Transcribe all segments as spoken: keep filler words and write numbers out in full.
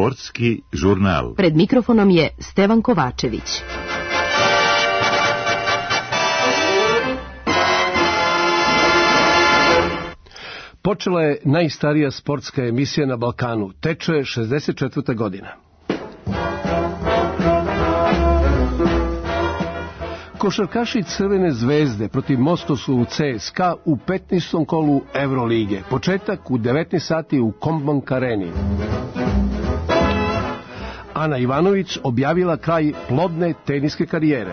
Sportski žurnal. Pred mikrofonom je Stevan Kovačević. Počela je najstarija sportska emisija na Balkanu. Teče šezdeset četvrta godina. Košarkaši Crvene zvezde protiv Mostovskog C S K A u petnaestom kolu Evrolige. Početak u devetnaest sati u Kombank areni. Ana Ivanović objavila kraj plodne teniske karijere.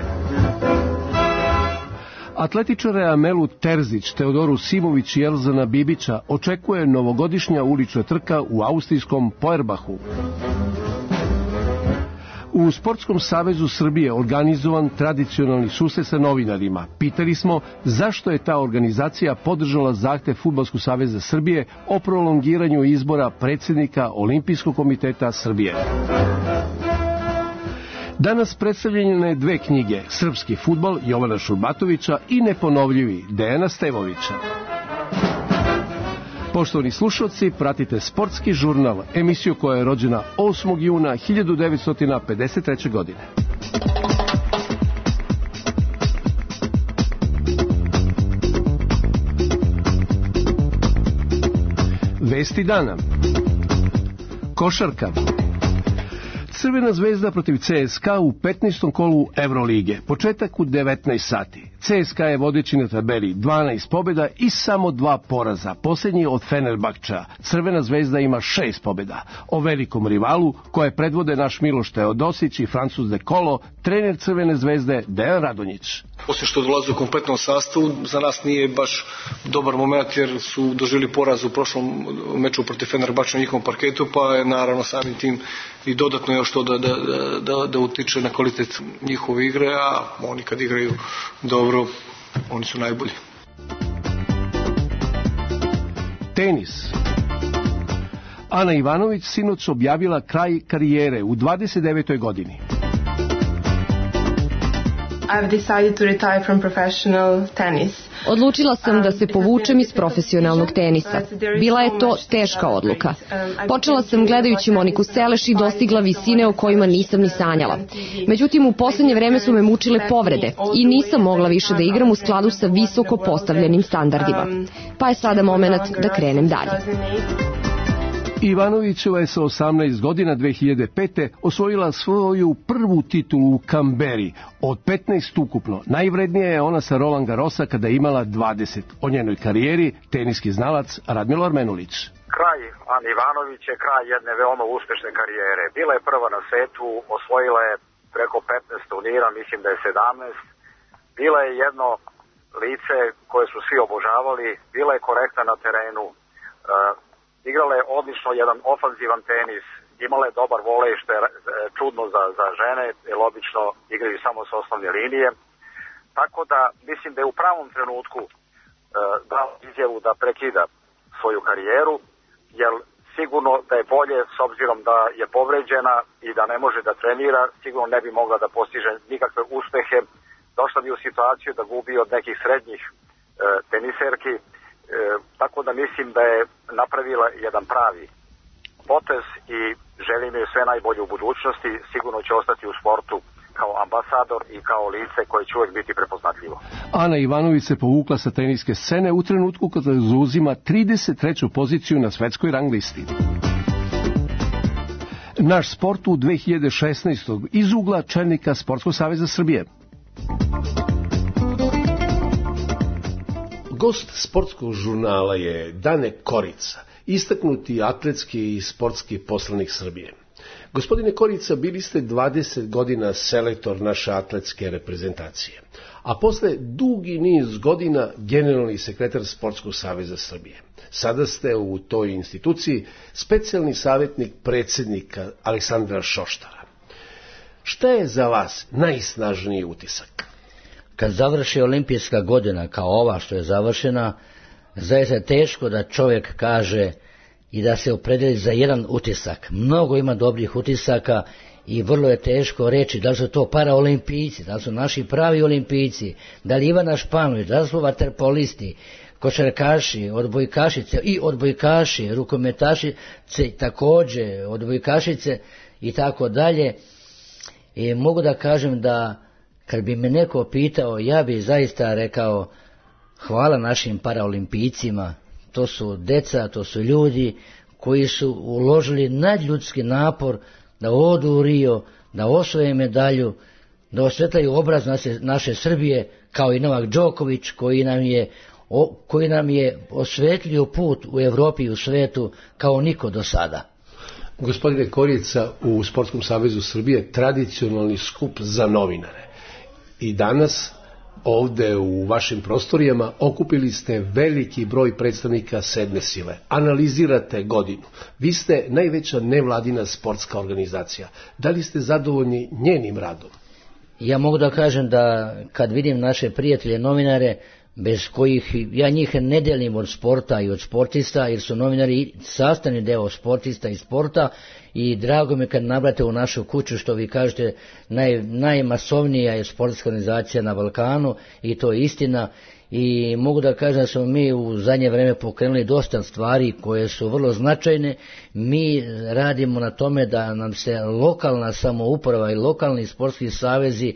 Atletičare Amelu Terzić, Teodoru Simović i Elzana Bibića očekuje novogodišnja ulična trka u austrijskom Feuerbachu. U Sportskom savezu Srbije organizovan tradicionalni susret sa novinarima. Pitali smo zašto je ta organizacija podržala zahtev Fudbalskog saveza Srbije o prolongiranju izbora predsjednika Olimpijskog komiteta Srbije. Danas predstavljene dve knjige, Srpski fudbal Jovana Šurbatovića i Neponovljivi Dejana Stevovića. Poštovani slušalci, pratite Sportski žurnal, emisiju koja je rođena osmog juna hiljadu devetsto pedeset treće. godine. Vesti dana. Košarka. Crvena zvezda protiv C S K A u petnaestom kolu Evrolige. Početak u devetnaest sati. C S K A je vodeći na tabeli, dvanaest pobjeda i samo dva poraza. Posljednji od Fenerbahča. Crvena zvezda ima šest pobjeda. O velikom rivalu, koje predvode naš Miloš Teodosić i Francuz De Colo, trener Crvene zvezde Dejan Radonjić. Osim što dolaze u kompletnom sastavu, za nas nije baš dobar moment jer su doživjeli poraz u prošlom meču protiv Fenerbahča na njihovom parketu, pa je naravno samim tim i dodatno još to da, da, da, da utiče na kvalitet njihove igre, a oni kad igraju dobro, oni su najbolji. Tenis. Ana Ivanović sinoć objavila kraj karijere u dvadeset devetoj godini. I've decided to retire from professional tennis. Odlučila sam da se povučem iz profesionalnog tenisa. Bila je to teška odluka. Počela sam gledajući Moniku Seleš i dostigla visine o kojima nisam ni sanjala. Međutim, u posljednje vreme su me mučile povrede i nisam mogla više da igram u skladu sa visoko postavljenim standardima. Pa je sada moment da krenem dalje. Ivanovićeva je sa osamnaest godina dve hiljade pete. osvojila svoju prvu titulu u Kamberi od petnaest ukupno. Najvrednija je ona sa Roland Garrosa kada je imala dvadeset. O njenoj karijeri teniski znalac Radmilo Armenulić. Kraj Ane Ivanović je kraj jedne veoma uspešne karijere. Bila je prva na svetu, osvojila je preko petnaest turnira, mislim da je sedamnaest. Bila je jedno lice koje su svi obožavali, bila je korektna na terenu. Igrala je odlično jedan ofanzivan tenis, imala je dobar volej što je čudno za, za žene, jer obično igraju samo sa osnovne linije. Tako da mislim da je u pravom trenutku e, dao izjavu da prekida svoju karijeru, jer sigurno da je bolje s obzirom da je povređena i da ne može da trenira, sigurno ne bi mogla da postiže nikakve uspehe. Došla bi u situaciju da gubi od nekih srednjih e, teniserki. E, tako da mislim da je napravila jedan pravi potez i želim joj sve najbolje u budućnosti. Sigurno će ostati u sportu kao ambasador i kao lice koje će uvijek biti prepoznatljivo. Ana Ivanović se povukla sa teniske scene u trenutku kada zauzima trideset treću poziciju na svetskoj rang listi. Naš sport u dve hiljade šesnaestoj. iz ugla čelnika Sportskog saveza Srbije. Gost Sportskog žurnala je Dane Korica, istaknuti atletski i sportski poslanik Srbije. Gospodine Korica, bili ste dvadeset godina selektor naše atletske reprezentacije, a posle dugi niz godina generalni sekretar Sportskog saveza Srbije. Sada ste u toj instituciji specijalni savjetnik predsjednika Aleksandra Šoštara. Šta je za vas najsnažniji utisak? Kad završi olimpijska godina kao ova što je završena, zaista je teško da čovjek kaže i da se opredeli za jedan utisak. Mnogo ima dobrih utisaka i vrlo je teško reći da li su to paraolimpijci, da li su naši pravi olimpijci, da li Ivana Španović, da li su vaterpolisti, košarkaši, odbojkašice i odbojkaši, rukometašice također, odbojkašice i tako dalje. I mogu da kažem da kad bi me neko pitao, ja bi zaista rekao hvala našim paraolimpijcima. To su deca, to su ljudi koji su uložili nadljudski napor da odu u Rio, da osvoje medalju, da osvetljaju obraz naše, naše Srbije, kao i Novak Đoković koji nam je, o, koji nam je osvetlio put u Evropi i u svetu kao niko do sada. Gospodine Korica, u Sportskom savezu Srbije tradicionalni skup za novinare. I danas ovde u vašim prostorijama okupili ste veliki broj predstavnika sedme sile. Analizirate godinu. Vi ste najveća nevladina sportska organizacija. Da li ste zadovoljni njenim radom? Ja mogu da kažem da kad vidim naše prijatelje novinare, bez kojih ja njih ne delim od sporta i od sportista, jer su novinari sastavni deo sportista i sporta, i drago mi kad nabrate u našu kuću, što vi kažete, naj, najmasovnija je sportska organizacija na Balkanu, i to je istina. I mogu da kažem da smo mi u zadnje vreme pokrenuli dosta stvari koje su vrlo značajne. Mi radimo na tome da nam se lokalna samouprava i lokalni sportski savezi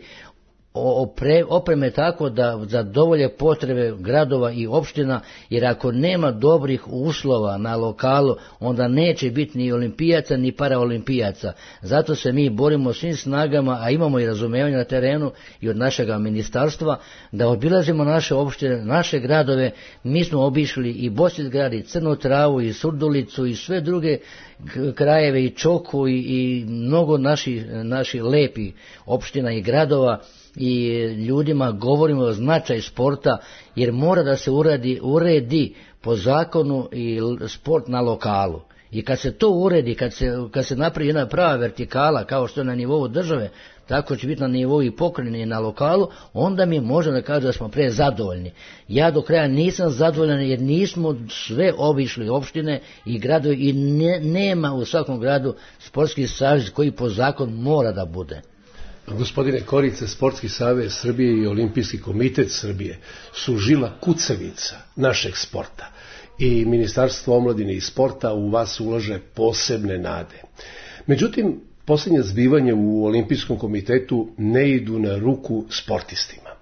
Opre, opreme tako da zadovolje potrebe gradova i opština, jer ako nema dobrih uslova na lokalu, onda neće biti ni olimpijaca ni paraolimpijaca. Zato se mi borimo svim snagama, a imamo i razumevanje na terenu i od našeg ministarstva, da obilazimo naše opštine, naše gradove. Mi smo obišli i Bosiljgrad, i Crnu Travu, i Surdulicu, i sve druge krajeve, i Čoku, i, i mnogo naših naši lepi opština i gradova, i ljudima govorimo o značaju sporta, jer mora da se uredi, uredi po zakonu i sport na lokalu. I kad se to uredi, kad se, kad se napravi jedna prava vertikala, kao što je na nivou države, tako će biti na nivou i pokrajine i na lokalu, onda mi možemo da kažemo da smo pre zadovoljni. Ja do kraja nisam zadovoljan, jer nismo sve obišli opštine i gradovi, i ne, nema u svakom gradu sportski savez koji po zakonu mora da bude. Gospodine Korica, Sportski savez Srbije i Olimpijski komitet Srbije su žila kucavica našeg sporta, i Ministarstvo omladine i sporta u vas ulaže posebne nade. Međutim, posljednja zbivanja u Olimpijskom komitetu ne idu na ruku sportistima.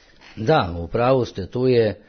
Da, u pravu ste, tu je.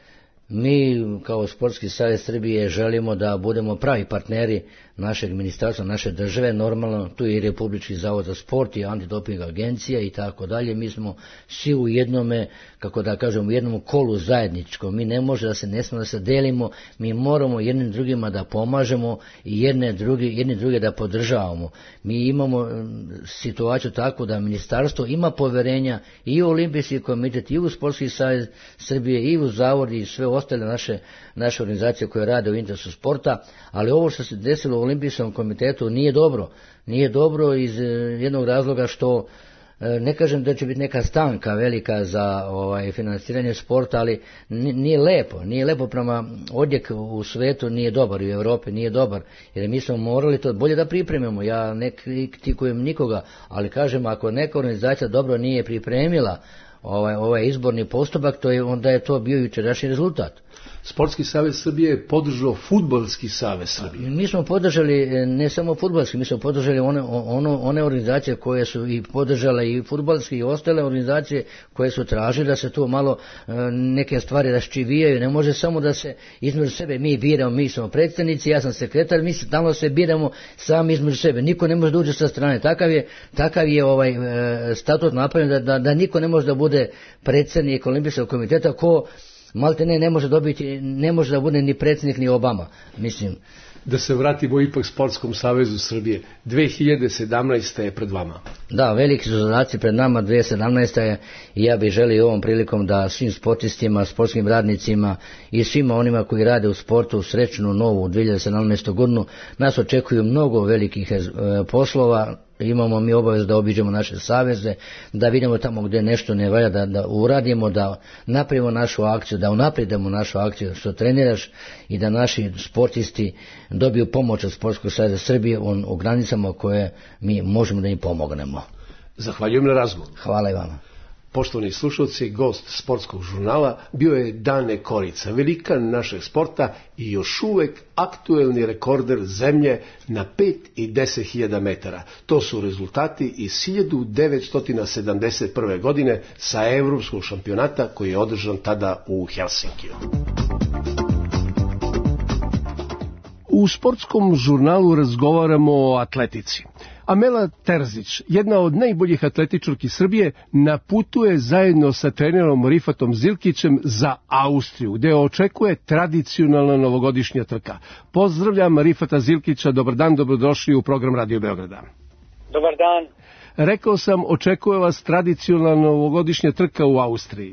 Mi kao Sportski savez Srbije želimo da budemo pravi partneri našeg ministarstva, naše države, normalno tu je i Republički zavod za sport i antidoping agencija i tako dalje. Mi smo svi u jednome, kako da kažem, u jednom kolu zajedničkom. Mi ne može da se ne smemo da se delimo, mi moramo jednim drugima da pomažemo i jedne druge, jedne druge da podržavamo. Mi imamo situaciju tako da ministarstvo ima poverenja i u Olimpijski komitet, i u Sportski savez Srbije, i u zavod i sve ostale naše, naše organizacije koje rade u interesu sporta, ali ovo što se desilo u Olimpijskom komitetu nije dobro. Nije dobro iz jednog razloga što, ne kažem da će biti neka stanka velika za ovaj, finansiranje sporta, ali nije lepo, nije lepo prema odjek u svetu, nije dobar, u Evropi nije dobar, jer mi smo morali to bolje da pripremimo. Ja ne kritikujem nikoga, ali kažem, ako neka organizacija dobro nije pripremila ovaj, ovaj izborni postupak, to je, onda je to bio jučerašnji rezultat. Sportski savez Srbije je podržao Fudbalski savez Srbije. Mi smo podržali ne samo fudbalski, mi smo podržali one, ono, one organizacije koje su i podržale i fudbalski i ostale organizacije koje su tražile da se tu malo neke stvari raščivijaju. Ne može samo da se između sebe mi biramo, mi smo predstavnici, ja sam sekretar, mi stalno se biramo sami između sebe. Niko ne može da uđe sa strane. Takav je, takav je ovaj statut napravljen da, da, da niko ne može da bude predsednik Olimpijskog komiteta ko malte ne, ne može dobiti, ne može da bude ni predsjednik ni Obama, mislim. Da se vratimo ipak Sportskom savezu Srbije. dve hiljade sedamnaesta je pred vama. Da, veliki su zadaci pred nama, dve hiljade sedamnaesta je, i ja bih želio ovom prilikom da svim sportistima, sportskim radnicima i svima onima koji rade u sportu srećnu novu dve hiljade sedamnaestu godinu. Nas očekuju mnogo velikih e, poslova. Imamo mi obavezu da obiđemo naše saveze, da vidimo tamo gdje nešto ne valja, da, da uradimo, da napravimo našu akciju, da unapredimo našu akciju što treniraš, i da naši sportisti dobiju pomoć od Sportskog saveza Srbije on, u granicama koje mi možemo da im pomognemo. Zahvaljujem na razgovor. Hvala i vama. Poštovani slušalci, gost sportskog žurnala bio je Dane Korica, velikan našeg sporta i još uvek aktuelni rekorder zemlje na pet i deset hiljada metara. To su rezultati iz hiljadu devetsto sedamdeset prve. godine sa Evropskog šampionata koji je održan tada u Helsinkiju. U sportskom žurnalu razgovaramo o atletici. Amela Terzić, jedna od najboljih atletičarki Srbije, na putu je zajedno sa trenerom Rifatom Zilkićem za Austriju, gde očekuje tradicionalna novogodišnja trka. Pozdravljam Rifata Zilkića, dobar dan, dobrodošli u program Radio Beograda. Dobar dan. Rekao sam, očekuje vas tradicionalna novogodišnja trka u Austriji.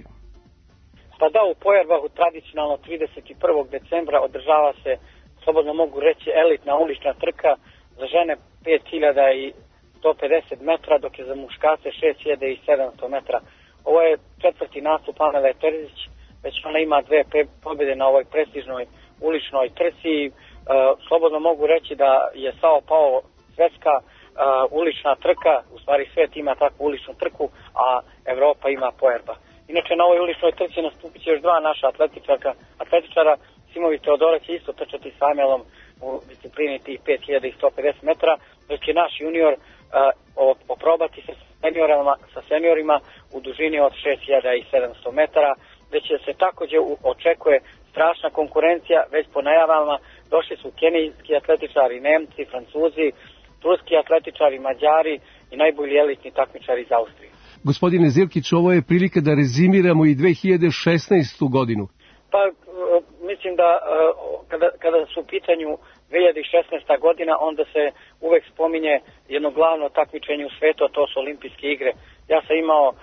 Pa da, u Pojerbahu tradicionalno trideset prvog decembra održava se, slobodno mogu reći, elitna ulična trka za žene pet hiljada sto pedeset metra, dok je za muškarce šest hiljada sedamsto metra. Ovo je četvrti nastup Amele Terzić, već ona ima dve pobjede na ovoj prestižnoj uličnoj trci. E, slobodno mogu reći da je Sao Paulo svetska e, ulična trka, u stvari svet ima takvu uličnu trku, a Evropa ima Pojerbah. Inače, na ovoj uličnoj trci nastupit će još dva naša atletičara, atletičara. Simović Teodora će isto trčati s Amelom u disciplini tih pet hiljada sto pedeset metara, dok će naš junior uh, oprobati se seniorima, sa seniorima u dužini od šest hiljada sedamsto metara, gde će se takođe očekuje strašna konkurencija, već po najavama došli su kenijski atletičari, Nemci, Francuzi, turski atletičari, Mađari i najbolji elitni takmičari iz Austrije. Gospodine Zilkić, ovo je prilika da rezimiramo i dve hiljade šesnaestu. godinu. Pa mislim da kada, kada su u pitanju dve hiljade šesnaesta. godina, onda se uvek spominje jedno glavno takmičenje u svetu, a to su olimpijske igre. Ja sam imao uh,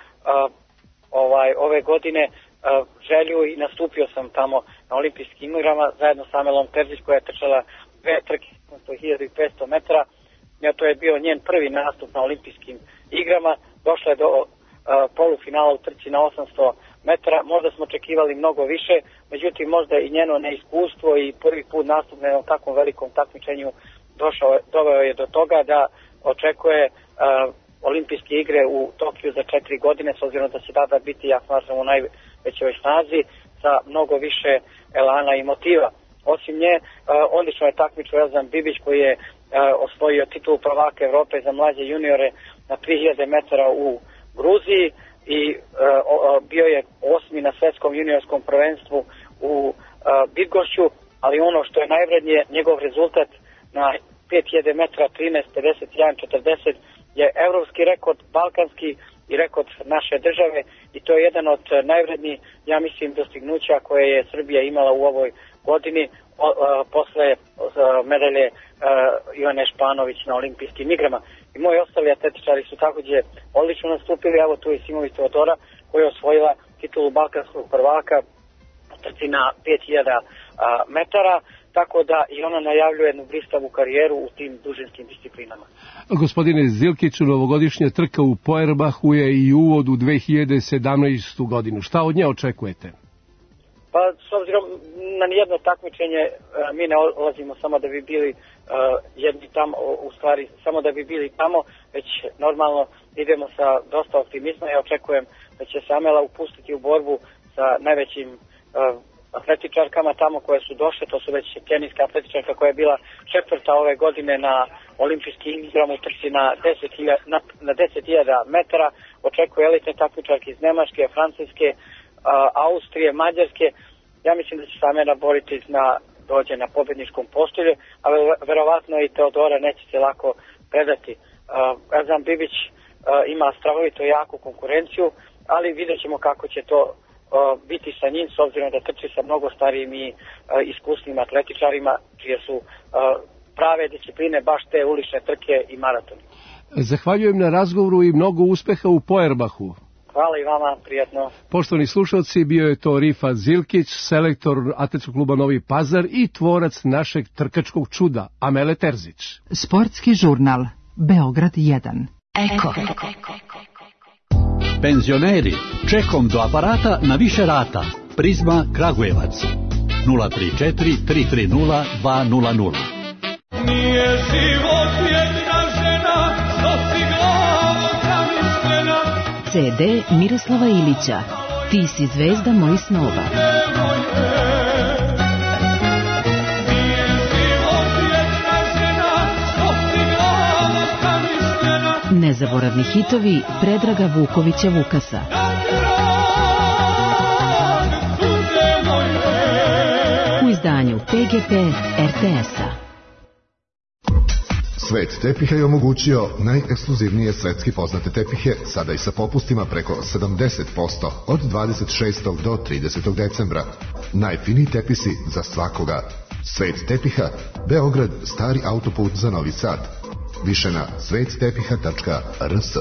ovaj, ove godine uh, želju i nastupio sam tamo na olimpijskim igrama zajedno sa Amelom Terzić, koja je trčala dve trke na hiljadu petsto metara. Ja, to je bio njen prvi nastup na olimpijskim igrama. Došla je do uh, polufinala u trci na osamsto metara. Možda smo očekivali mnogo više, međutim možda i njeno neiskustvo i prvi put nastup na jednom takvom velikom takmičenju došao, doveo je do toga da očekuje uh, olimpijske igre u Tokiju za četiri godine, s obzirom da će tada biti, ja smatram, u najvećoj snazi, sa mnogo više elana i motiva. Osim nje, uh, odlično je takmičio Elzan Bibić, koji je uh, osvojio titulu prvaka Evrope za mlađe juniore na tri hiljade metara u Gruziji i uh, uh, bio je osmi na svetskom juniorskom prvenstvu u uh, Bydgošću, ali ono što je najvrednije, njegov rezultat na pet hiljada metara trinaest pedeset jedan četrdeset je evropski rekord, balkanski i rekord naše države, i to je jedan od najvrednijih, ja mislim, dostignuća koje je Srbija imala u ovoj godini o, o, posle o, medalje o, Ivane Španović na olimpijskim igrama. I moji ostali atletičari su takođe odlično nastupili. Evo tu je Simović Teodora, koja je osvojila titulu balkanskog prvaka trci na pet hiljada metara, tako da i ona najavljuje jednu blistavu karijeru u tim dužinskim disciplinama. Gospodine Zilkiću, novogodišnja trka u Pojerbahu je i uvod u dve hiljade sedamnaestu. godinu. Šta od nje očekujete? Pa, s obzirom na nijedno takmičenje, mi ne ulazimo samo da bi bili uh, jedni tamo, u stvari samo da bi bili tamo, već normalno idemo sa dosta optimizma. Ja očekujem da će se Amela upustiti u borbu sa najvećim uh, atletičarkama tamo koje su došle. To su već kenijska atletičarka koja je bila četvrta ove godine na olimpijskim igrama u trci na deset hiljada metara. Očekuje elitne takmičarke iz Nemačke, Francuske, Austrije, Mađarske. Ja mislim da će se Amela boriti na dođe na pobedničkom postolju, ali verovatno i Teodora neće se lako predati. Elzan Bibić ima strahovito jaku konkurenciju, ali vidjet ćemo kako će to biti sa njim, s obzirom da trči sa mnogo starijim i iskusnim atletičarima, čije su prave discipline baš te ulične trke i maratoni. Zahvaljujem na razgovoru i mnogo uspeha u Pojerbahu. Hvala i vama, prijatno. Poštovani slušalci, bio je to Rifat Zilkić, selektor Atletskog kluba Novi Pazar i tvorac našeg trkačkog čuda, Amele Terzić. Sportski žurnal, Beograd jedan. Eko. Penzioneri, čekom do aparata na više rata. Prizma Kragujevac. nula tri četiri tri tri nula dva nula nula. Nije život jedna žena, što si glava zamišljena. ce de Miroslava Ilića. Ti si zvezda mojih snova. Nezaboravni hitovi Predraga Vukovića Vukasa. U izdanju P G P R T S-a. Svet tepiha je omogućio najekskluzivnije svetski poznate tepihe, sada i sa popustima preko sedamdeset posto od dvadeset šestog do tridesetog decembra. Najfiniji tepisi za svakoga. Svet tepiha, Beograd, stari autoput za Novi Sad. Više na svet tepiha tačka r s.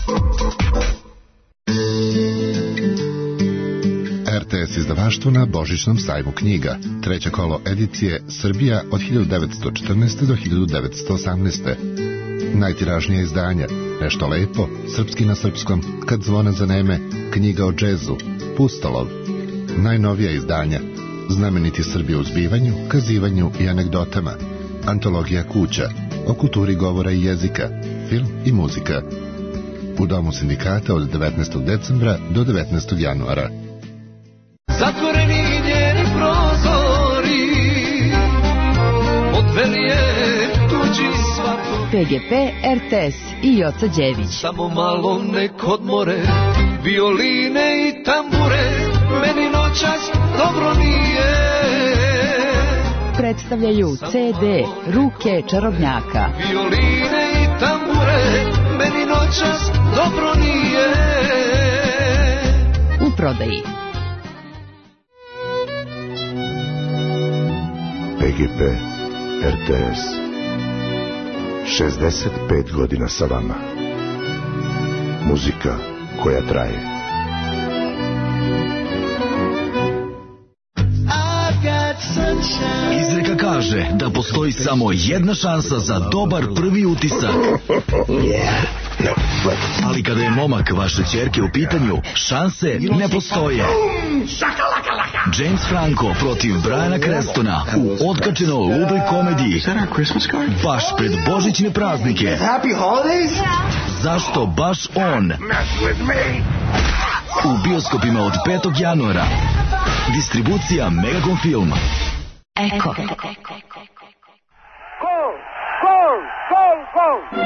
R T S izdavaštvo na Božićnom sajmu knjiga. Treće kolo edicije Srbija od hiljadu devetsto četrnaeste. do hiljadu devetsto osamnaeste. Najtiražnije izdanja Nešto lepo, Srpski na srpskom, Kad zvona zaneme, Knjiga o džezu, Pustolov. Najnovija izdanja Znameniti Srbi u zbivanju, kazivanju i anegdotama, Antologija kuća, o kulturi govora i jezika, film i muzika. U Domu sindikata od devetnaestog decembra do devetnaestog januara. Zatvoreni njeni prozori, odveli je tuđi svato. P G P, R T S i Joca Đević. Samo malo nek odmore, violine i tambure, meni noćas dobro nije. Predstavljaju C D Ruke čarobnjaka. Violine i tambure, meni noćas dobro nije. U prodaji. P G P R T S šezdeset pet godina sa vama. Muzika koja traje. Izreka kaže da postoji samo jedna šansa za dobar prvi utisak. Ali kada je momak vaše ćerke u pitanju, šanse ne postoje. James Franco protiv Briana Crestona u otkačenoj ludoj komediji baš pred božićne praznike. Zašto baš on? U bioskopima od petog januara. Distribucija Megacom Film. Eko. Gol! Gol! Gol! Gol!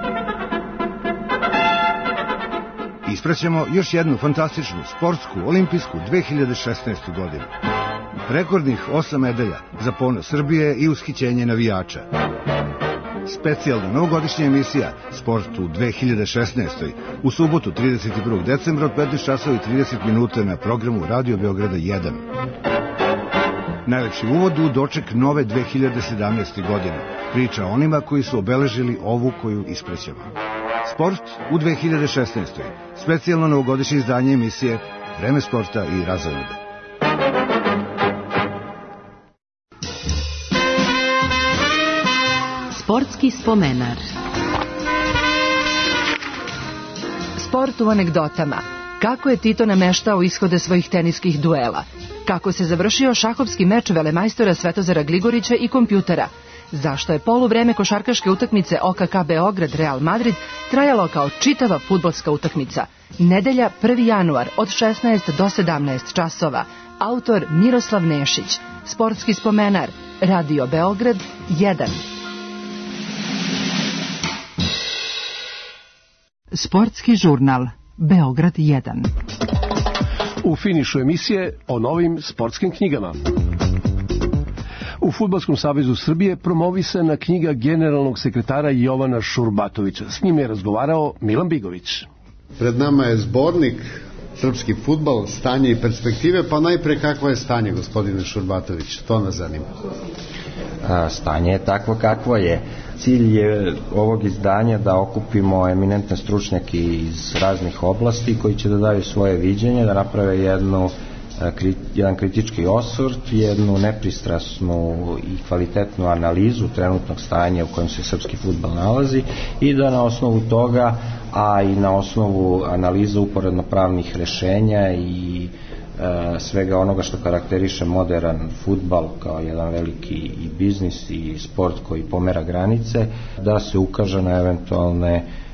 Ispraćamo još jednu fantastičnu sportsku olimpijsku dve hiljade šesnaestu godinu. Rekordnih osam medalja za ponos Srbije i ushićenje navijača. Specijalna novogodišnja emisija Sport u dve hiljade šesnaestoj. u subotu trideset prvog decembra od petnaest časova i trideset minuta na programu Radio Beograda jedan. Najlepši uvod u doček nove dve hiljade sedamnaeste. godine. Priča o onima koji su obeležili ovu koju isprećamo. Sport u dve hiljade šesnaestoj. Specijalno novogodišnje izdanje emisije Vreme sporta i razonode. Sportski spomenar. Sport u anegdotama. Kako je Tito nameštao ishode svojih teniskih duela? Kako se završio šahovski meč velemajstora Svetozara Gligorića i kompjutera? Zašto je poluvreme košarkaške utakmice O K K Beograd Real Madrid trajalo kao čitava fudbalska utakmica? Nedelja prvi januar od šesnaest do sedamnaest časova. Autor Miroslav Nešić. Sportski spomenar. Radio Beograd jedan. Sportski žurnal Beograd jedan. U finišu emisije o novim sportskim knjigama. U Fudbalskom savezu Srbije promovisana knjiga generalnog sekretara Jovana Šurbatovića. S njim je razgovarao Milan Bigović. Pred nama je zbornik Srpski fudbal, stanje i perspektive, pa najpre kakvo je stanje, gospodine Šurbatović? To nas zanima. A, stanje je takvo kakvo je. Cilj je ovog izdanja da okupimo eminentne stručnjake iz raznih oblasti koji će da daju svoje viđenje, da naprave jednu jedan kritički osvrt, jednu nepristrasnu i kvalitetnu analizu trenutnog stanja u kojem se srpski fudbal nalazi i da na osnovu toga, a i na osnovu analiza uporedno pravnih rešenja i e, svega onoga što karakteriše modern fudbal kao jedan veliki i biznis i sport koji pomera granice, da se ukaže na eventualne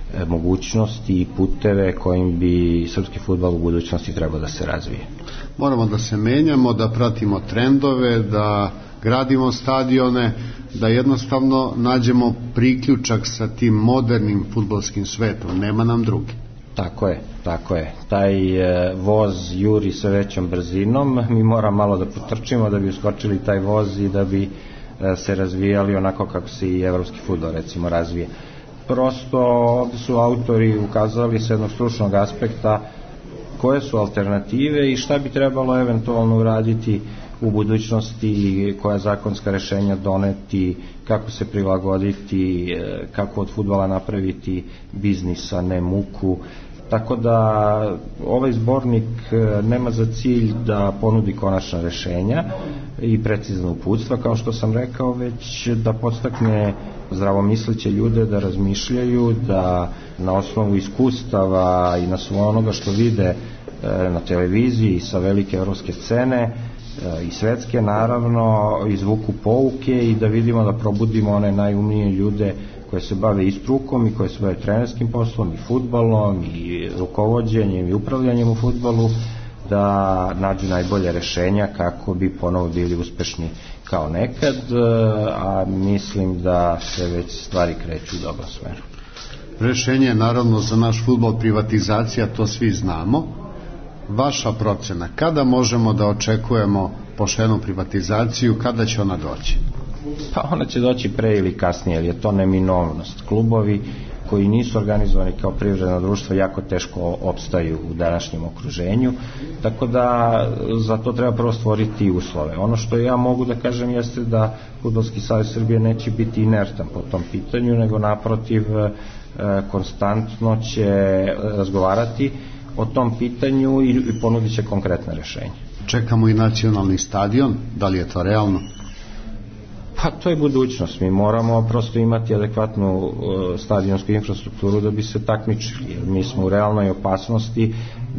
mogućnosti i puteve kojim bi srpski fudbal u budućnosti trebao da se razvije. Moramo da se menjamo, da pratimo trendove, da gradimo stadione, da jednostavno nađemo priključak sa tim modernim fudbalskim svetom. Nema nam drugi. Tako je, tako je. Taj e, voz juri sa većom brzinom, mi moramo malo da potrčimo da bi uskočili taj voz i da bi e, se razvijali onako kako se i evropski fudbal recimo razvije. Prosto ovdje su autori ukazali s jednog stručnog aspekta koje su alternative i šta bi trebalo eventualno uraditi u budućnosti, koja zakonska rešenja doneti, kako se prilagoditi, kako od fudbala napraviti biznis, a ne muku. Tako da ovaj zbornik nema za cilj da ponudi konačna rešenja i precizna uputstva, kao što sam rekao, već da podstakne zdravomisleće ljude da razmišljaju, da na osnovu iskustava i na svo onoga što vide na televiziji sa velike evropske scene i svetske naravno izvuku pouke i da vidimo da probudimo one najumnije ljude koje se bave i strukom i koje se bave trenerskim poslom i fudbalom i rukovođenjem i upravljanjem u fudbalu, da nađu najbolje rešenja kako bi ponovo bili uspešni kao nekad, a mislim da se već stvari kreću u dobrom smeru. Rešenje je naravno za naš fudbal privatizacija, to svi znamo. Vaša procena, kada možemo da očekujemo poštenu privatizaciju, kada će ona doći? Pa ona će doći pre ili kasnije, jer je to neminovnost. Klubovi koji nisu organizovani kao privredna društva jako teško opstaju u današnjem okruženju, tako da za to treba prvo stvoriti uslove. Ono što ja mogu da kažem jeste da Fudbalski savez Srbije neće biti inertan po tom pitanju, nego naprotiv konstantno će razgovarati o tom pitanju i ponudit će konkretne rešenje. Čekamo i nacionalni stadion, da li je to realno? Pa to je budućnost, mi moramo prosto imati adekvatnu stadionsku infrastrukturu da bi se takmičili, jer mi smo u realnoj opasnosti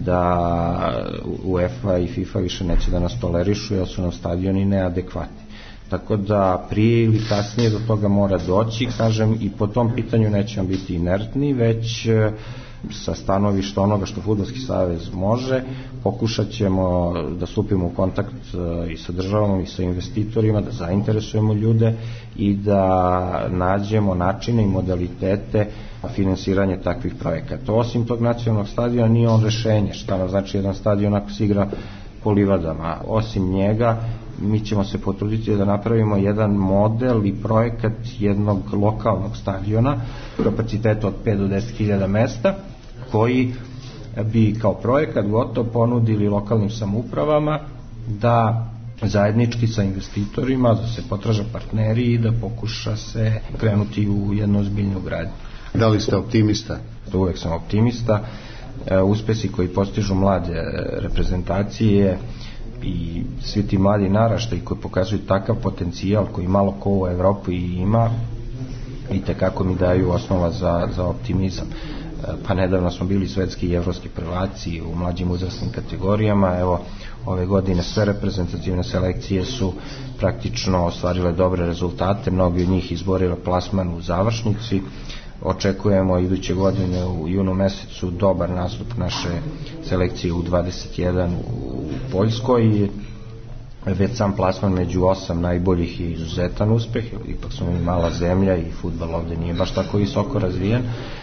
da UEFA i FIFA više neće da nas tolerišu, jer su nam stadioni neadekvatni. Tako da prije ili kasnije do toga mora doći, kažem, i po tom pitanju nećemo biti inertni, već sa stanovišta onoga što Fudbalski savez može, pokušat ćemo da stupimo u kontakt i sa državom i sa investitorima, da zainteresujemo ljude i da nađemo načine i modalitete finansiranja takvih projekata. Osim tog nacionalnog stadiona nije on rešenje, šta nam znači jedan stadion ako se igra po livadama. Osim njega mi ćemo se potruditi da napravimo jedan model i projekat jednog lokalnog stadiona kapaciteta od pet do deset hiljada mesta, koji bi kao projekat gotov ponudili lokalnim samoupravama da zajednički sa investitorima, da se potraže partneri i da pokuša se krenuti u jednu ozbiljnu gradnju. Da li ste optimista? Uvek sam optimista. Uspesi koji postižu mlade reprezentacije i svi ti mladi naraštaji koji pokazuju takav potencijal koji malo ko u Evropi ima, i tekako mi daju osnova za, za optimizam. Pa nedavno smo bili svetski i evropski prvaci u mlađim uzrasnim kategorijama. Evo, ove godine sve reprezentativne selekcije su praktično ostvarile dobre rezultate, mnogi od njih izborili plasman u završnici. Očekujemo iduće godine u junu mesecu dobar nastup naše selekcije u dvadeset jedan u Poljskoj i već sam plasman među osam najboljih je izuzetan uspeh, ipak smo mi mala zemlja i fudbal ovde nije baš tako visoko razvijen,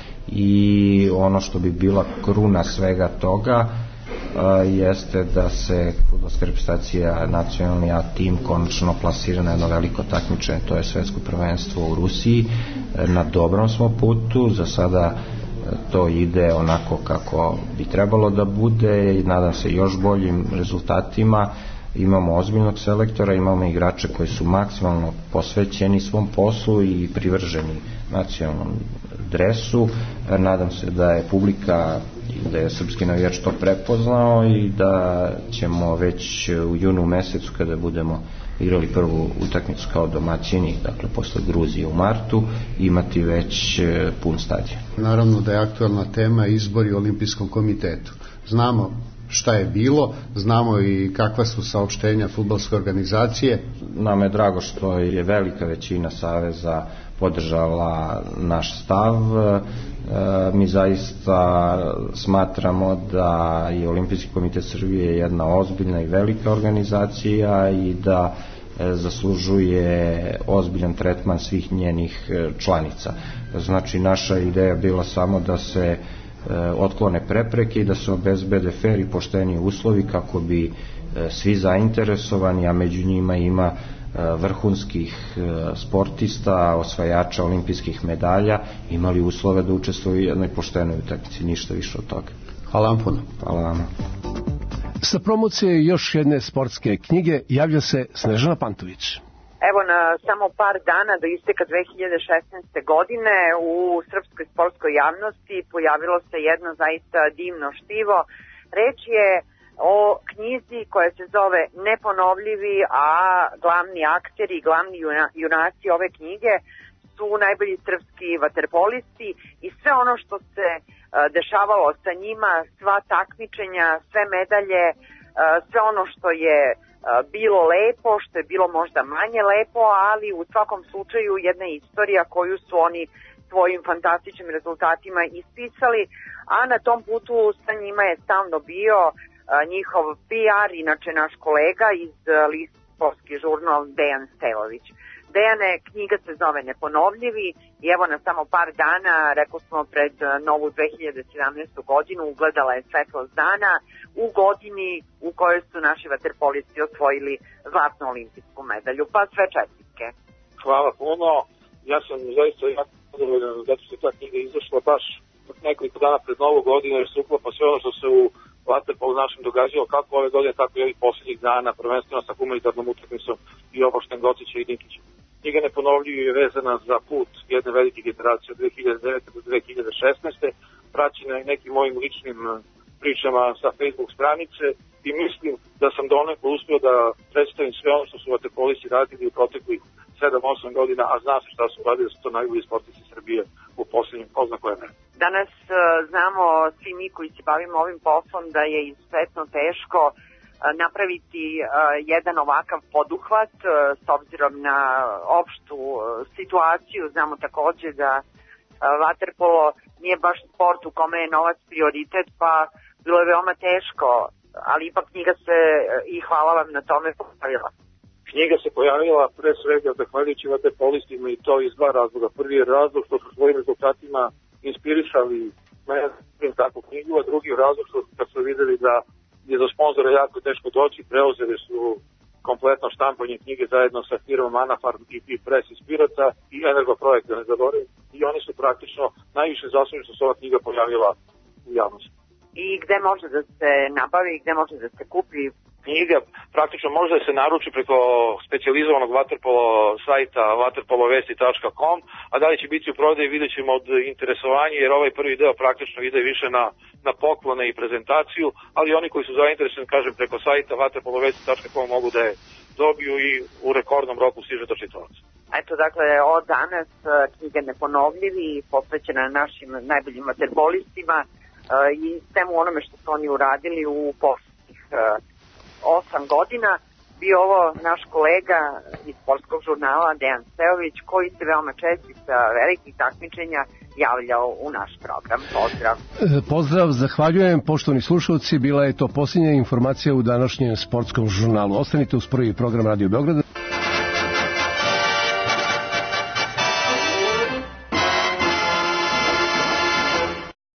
i ono što bi bila kruna svega toga jeste da se fudbalska reprezentacija nacionalni A tim konačno plasira na jedno veliko takmičenje, to je svetsko prvenstvo u Rusiji. Na dobrom smo putu, za sada to ide onako kako bi trebalo da bude i nadam se još boljim rezultatima. Imamo ozbiljnog selektora, imamo igrače koji su maksimalno posvećeni svom poslu i privrženi nacionalnom dresu. Nadam se da je publika i da je srpski navijač to prepoznao i da ćemo već u junu mesecu, kada budemo igrali prvu utakmicu kao domaćini, dakle posle Gruzije u martu, imati već pun stadion. Naravno da je aktualna tema izbori u Olimpijskom komitetu. Znamo šta je bilo, znamo i kakva su saopštenja fudbalske organizacije. Nama je drago što je velika većina saveza podržala naš stav. E, mi zaista smatramo da je Olimpijski komitet Srbije jedna ozbiljna i velika organizacija i da e, zaslužuje ozbiljan tretman svih njenih članica. Znači, naša ideja bila samo da se otklone prepreke i da se obezbede fer i pošteni uslovi kako bi svi zainteresovani, a među njima ima vrhunskih sportista, osvajača olimpijskih medalja, imali uslove da učestvuju u jednoj poštenoj utakmici, ništa više od toga. Hvala vam puno. Hvala vam. Sa promocije još jedne sportske knjige javlja se Snežana Pantović. Evo, na samo par dana do isteka dve hiljade šesnaeste. godine u srpskoj sportskoj javnosti pojavilo se jedno zaista divno štivo. Reč je o knjizi koja se zove Neponovljivi, a glavni akteri i glavni junaci ove knjige su najbolji srpski vaterpolisti i sve ono što se dešavalo sa njima, sva takmičenja, sve medalje, sve ono što je bilo lepo, što je bilo možda manje lepo, ali u svakom slučaju jedna istorija koju su oni svojim fantastičnim rezultatima ispisali, a na tom putu sa njima je stalno bio njihov P R, inače naš kolega iz lista Sportski žurnal Dejan Stevović. Dejane, knjiga se zove Neponovljivi i evo na samo par dana, rekao smo pred novu dve hiljade sedamnaestu. godinu, ugledala je svetlost dana u godini u kojoj su naši vaterpolisti osvojili zlatnu olimpijsku medalju. Pa sve čestitke. Hvala puno. Ja sam zaista jako zadovoljan da su se ta knjiga izašla baš nekoliko dana pred novu godinu, jer se uklapa sve ono što se u vaterpolu našem događalo, kako ove godine, tako i ovih posljednjih dana, prvenstveno sa humanitarnom utakmicom i Obošten Gocića i Dinkića. Knjiga Neponovljivi je vezana za put jedne velike generacije od dve hiljade devete. do dve hiljade šesnaeste. praćena i nekim mojim ličnim pričama sa Facebook stranice i mislim da sam donekle uspio da predstavim sve ono što su vaterpolisti radili u proteklih sedam osam godina, a zna se šta su radili, da su to najbolji sportisti Srbije u poslednjim, ko zna koje vreme. Danas uh, znamo svi mi koji se bavimo ovim poslom da je izuzetno teško uh, napraviti uh, jedan ovakav poduhvat uh, s obzirom na opštu uh, situaciju. Znamo takođe da uh, vaterpolo nije baš sport u kome je novac prioritet, pa bilo je veoma teško, ali ipak knjiga se uh, i hvala vam na tome pojavila. Knjiga se pojavila pre svega zahvaljujući vaterpolistima i to iz dva razloga. Prvi je razlog što su svojim rezultatima inspirisali mene takvu knjigu, a drugi je razlog što kad su videli da je do sponzora jako teško doći, preuzeli su kompletno štampanje knjige zajedno sa firmom Anafarm i P Press iz Pirota i Energoprojekt, da ne zaboravim, i oni su praktično najviše zaslužni što se ova knjiga pojavila u javnosti. I gde može da se nabavi, gde može da se kupi? Knjiga praktično može da se naruči preko specijalizovanog vaterpolo sajta vaterpolovesti tačka com, a da li će biti u prodaji vidjet ćemo od interesovanja, jer ovaj prvi deo praktično ide više na, na poklone i prezentaciju, ali oni koji su zainteresovani, kažem, preko sajta vaterpolovesti tačka com mogu da je dobiju i u rekordnom roku stiže do čitalaca. Eto, dakle, od danas knjiga Neponovljivi, posvećena našim najboljim vaterpolistima i svemu onome što su oni uradili u poslednjih osam godina. Bio ovo naš kolega iz sportskog žurnala Dejan Stevović, koji se veoma često sa velikih takmičenja javljao u naš program. Pozdrav. E, pozdrav, zahvaljujem. Poštovani slušalci, bila je to posljednja informacija u današnjem sportskom žurnalu. Ostanite uz prvi program Radio Beograda.